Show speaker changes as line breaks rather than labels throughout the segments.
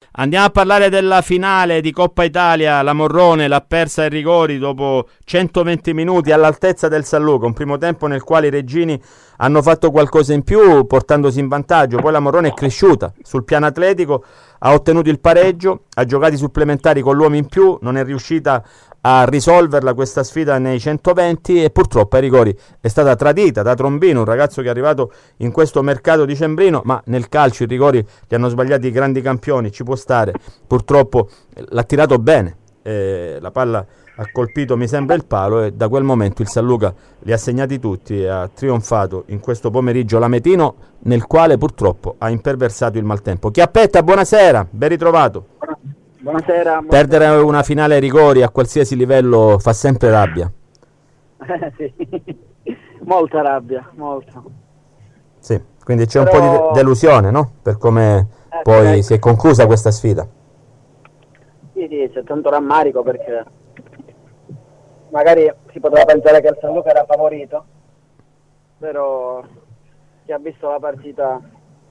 Andiamo a parlare della finale di Coppa Italia. La Morrone l'ha persa ai rigori dopo 120 minuti all'altezza del San Luca, un primo tempo nel quale i reggini hanno fatto qualcosa in più portandosi in vantaggio. Poi la Morrone è cresciuta sul piano atletico, ha ottenuto il pareggio, ha giocato i supplementari con l'uomo in più, non è riuscita a risolverla questa sfida nei 120 e purtroppo ai rigori è stata tradita da Trombino, un ragazzo che è arrivato in questo mercato dicembrino, ma nel calcio i rigori li hanno sbagliati i grandi campioni, ci può stare. Purtroppo l'ha tirato bene, la palla ha colpito mi sembra il palo e da quel momento il San Luca li ha segnati tutti e ha trionfato in questo pomeriggio l'Ametino, nel quale purtroppo ha imperversato il maltempo. Chiappetta, buonasera, ben ritrovato.
Buonasera.
Perdere una finale ai rigori a qualsiasi livello fa sempre rabbia.
Sì, molta rabbia, molta.
Sì, quindi c'è un po' di delusione, no? Per come poi si è conclusa questa sfida.
Sì, c'è tanto rammarico perché magari si poteva pensare che il San Luca era favorito, però chi ha visto la partita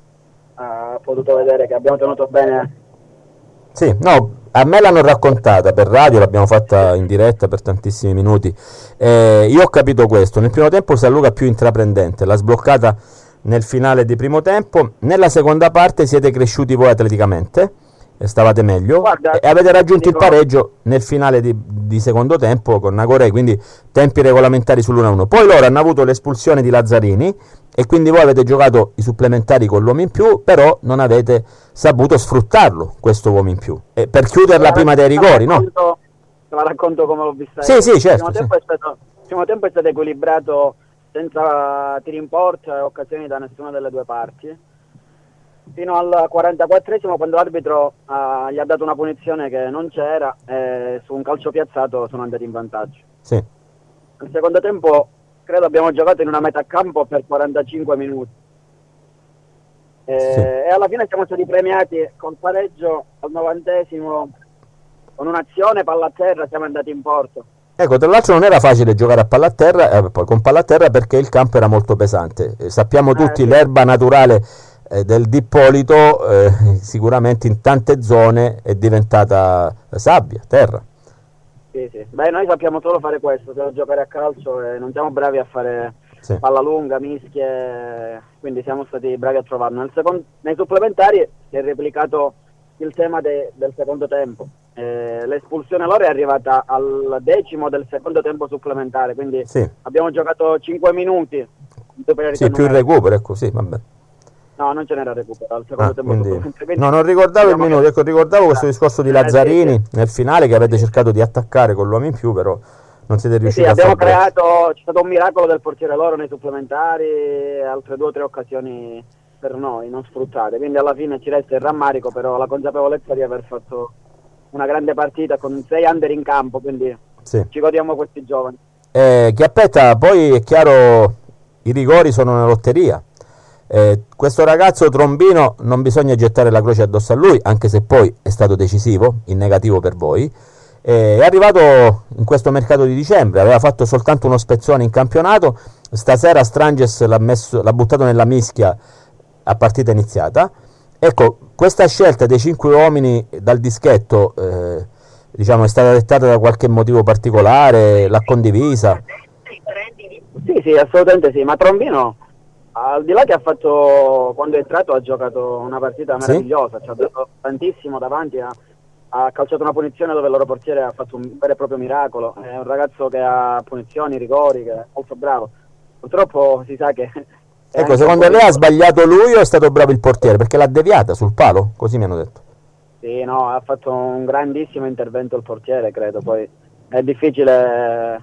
ha potuto vedere che abbiamo tenuto bene.
Sì, no, a me l'hanno raccontata per radio, l'abbiamo fatta in diretta per tantissimi minuti. Io ho capito questo: nel primo tempo il San Luca più intraprendente, l'ha sbloccata nel finale di primo tempo, nella seconda parte siete cresciuti voi atleticamente, stavate meglio. Guarda, e avete raggiunto il pareggio nel finale di secondo tempo con Nagorei, quindi tempi regolamentari sull'1-1. Poi loro hanno avuto l'espulsione di Lazzarini e quindi voi avete giocato i supplementari con l'uomo in più, però non avete saputo sfruttarlo questo uomo in più per chiuderla prima dei rigori, no?
Te la racconto come l'ho vista.
Sì, sì, certo.
Il primo tempo è stato equilibrato senza tiri in porta e occasioni da nessuna delle due parti, fino al 44esimo, quando l'arbitro gli ha dato una punizione che non c'era e su un calcio piazzato sono andati in vantaggio.
Sì.
Nel secondo tempo credo abbiamo giocato in una metà campo per 45 minuti e alla fine siamo stati premiati col pareggio al 90esimo con un'azione palla a terra, siamo andati in porto.
Ecco, tra l'altro non era facile giocare a palla a terra, con palla a terra, perché il campo era molto pesante. Sappiamo tutti, sì, l'erba naturale del Dippolito sicuramente in tante zone è diventata sabbia, terra.
Sì. Beh, noi sappiamo solo fare questo, solo giocare a calcio, e non siamo bravi a fare palla lunga, mischie, quindi siamo stati bravi a trovarlo. Nei supplementari si è replicato il tema del secondo tempo. L'espulsione loro è arrivata al 10° del secondo tempo supplementare, quindi abbiamo giocato 5 minuti.
Sì, più il recupero, ecco, sì, vabbè.
No, non ce n'era recupero al secondo tempo.
Quindi, no, non ricordavo il minuto, ecco, ricordavo questo discorso di Lazzarini nel finale, che avete cercato di attaccare con l'uomo in più, però non siete riusciti a
abbiamo creato, c'è stato un miracolo del portiere loro nei supplementari, altre 2 o 3 occasioni per noi non sfruttate, quindi alla fine ci resta il rammarico, però la consapevolezza di aver fatto una grande partita con 6 under in campo, quindi ci godiamo questi giovani.
Chiappetta, poi è chiaro, i rigori sono una lotteria. Questo ragazzo Trombino non bisogna gettare la croce addosso a lui, anche se poi è stato decisivo in negativo per voi. È arrivato in questo mercato di dicembre, aveva fatto soltanto uno spezzone in campionato, stasera Stranges l'ha buttato nella mischia a partita iniziata. Ecco, questa scelta dei 5 uomini dal dischetto diciamo è stata dettata da qualche motivo particolare, l'ha condivisa?
Sì, assolutamente sì, ma Trombino, al di là che ha fatto, quando è entrato ha giocato una partita meravigliosa, ci ha dato tantissimo davanti, ha calciato una punizione dove il loro portiere ha fatto un vero e proprio miracolo. È un ragazzo che ha punizioni, rigori, che è molto bravo. Purtroppo si sa che
ecco, secondo lei ha sbagliato lui o è stato bravo il portiere? Perché l'ha deviata sul palo, così mi hanno detto.
Sì, no, ha fatto un grandissimo intervento il portiere, credo. Poi è difficile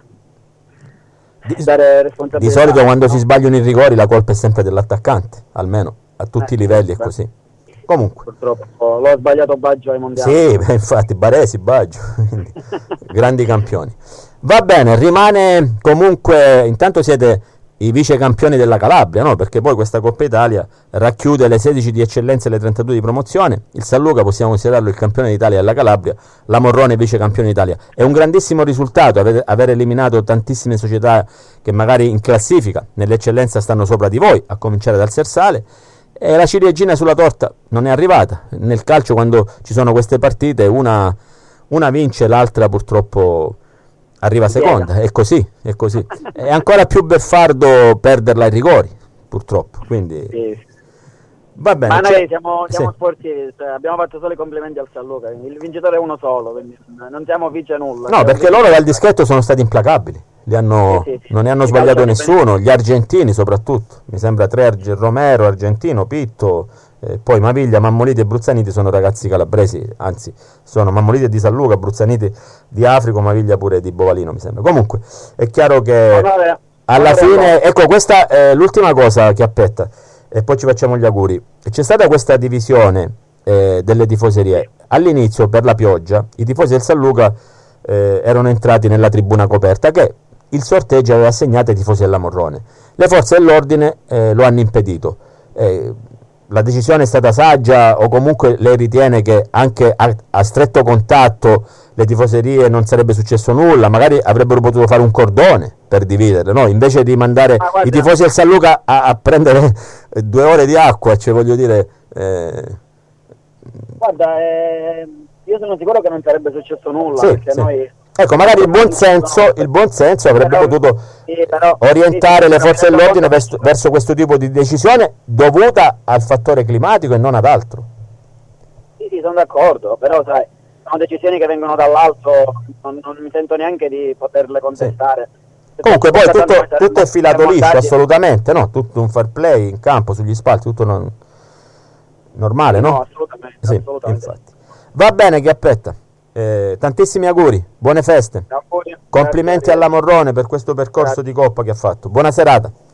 dare responsabilità.
Di solito quando si sbagliano i rigori la colpa è sempre dell'attaccante, almeno a tutti i livelli è così. Comunque,
purtroppo l'ho sbagliato Baggio ai mondiali.
Sì, infatti Baresi, Baggio, grandi campioni. Va bene, rimane comunque, intanto siete i vice campioni della Calabria, no? Perché poi questa Coppa Italia racchiude le 16 di eccellenza e le 32 di promozione. Il San Luca possiamo considerarlo il campione d'Italia della Calabria, la Morrone vice campione d'Italia. È un grandissimo risultato aver eliminato tantissime società che magari in classifica nell'eccellenza stanno sopra di voi, a cominciare dal Sersale, E la ciliegina sulla torta non è arrivata. Nel calcio, quando ci sono queste partite, una vince, l'altra purtroppo arriva seconda. È così, è così. È ancora più beffardo perderla ai rigori, purtroppo. Quindi
Sì.
va bene.
Ma noi siamo
sì.
sportivi, cioè, abbiamo fatto solo i complimenti al San Luca, il vincitore è uno solo, quindi non siamo vice nulla.
No, perché loro dal dischetto sono stati implacabili. Non ne hanno sbagliato nessuno, gli argentini soprattutto. Mi sembra Romero, argentino, Pitto, poi Maviglia, Mammoliti e Bruzzaniti sono ragazzi calabresi, anzi sono Mammoliti di San Luca, Bruzzaniti di Africo, Maviglia pure di Bovalino, mi sembra. Comunque è chiaro che alla fine, ecco, questa è l'ultima cosa che aspetta e poi ci facciamo gli auguri. C'è stata questa divisione delle tifoserie. All'inizio, per la pioggia, i tifosi del San Luca erano entrati nella tribuna coperta che il sorteggio aveva assegnato ai tifosi della Morrone. Le forze dell'ordine lo hanno impedito. La decisione è stata saggia, o comunque lei ritiene che anche a stretto contatto le tifoserie non sarebbe successo nulla? Magari avrebbero potuto fare un cordone per dividerle, no? Invece di mandare i tifosi del San Luca a prendere 2 ore di acqua, cioè voglio dire...
Guarda, io sono sicuro che non sarebbe successo nulla, perché noi...
Ecco, magari il buon senso avrebbe potuto orientare le forze dell'ordine verso questo tipo di decisione dovuta al fattore climatico e non ad altro.
Sì, sono d'accordo, però sai, sono decisioni che vengono dall'alto, non mi sento neanche di poterle contestare.
Sì. Comunque poi tutto è filato liscio, assolutamente, no? Tutto un fair play in campo, sugli spalti, tutto normale, no?
No, assolutamente,
sì,
assolutamente.
Infatti. Va bene, che aspetta. Tantissimi auguri, buone feste, complimenti alla Morrone per questo percorso di Coppa che ha fatto, buona serata.